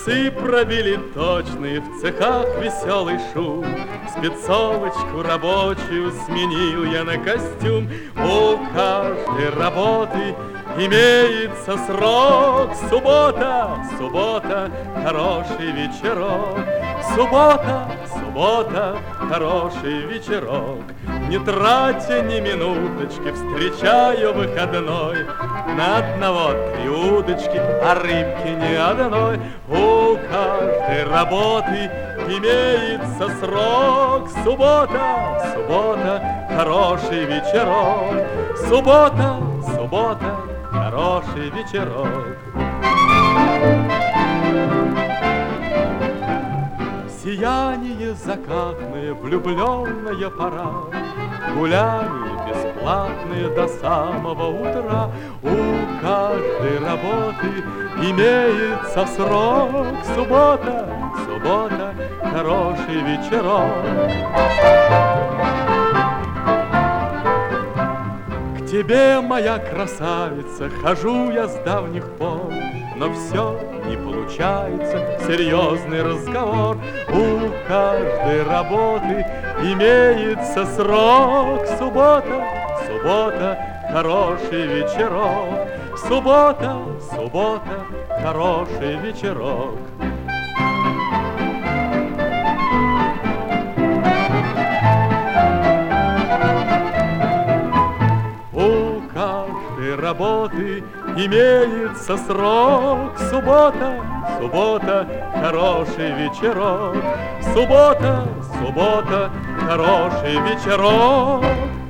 Часы пробили точные, в цехах веселый шум. Спецовочку рабочую сменил я на костюм. У каждой работы имеется срок. Суббота, суббота, хороший вечерок. Суббота, суббота, хороший вечерок. Не тратя ни минуточки, встречаю выходной. На одного 3 удочки, а рыбки ни одной. У каждой работы имеется срок. Суббота, суббота, хороший вечерок. Суббота, суббота, хороший вечерок. Сияние закатное, влюбленная пора, гуляние бесплатное до самого утра. У каждой работы имеется срок. Суббота, суббота, хороший вечерок. К тебе, моя красавица, хожу я с давних пор, но все не получается, серьезный разговор. У каждой работы имеется срок. Суббота, суббота, хороший вечерок. Суббота, суббота, хороший вечерок. У каждой работы имеется срок. Суббота, суббота, хороший вечерок. Суббота, суббота, хороший вечерок.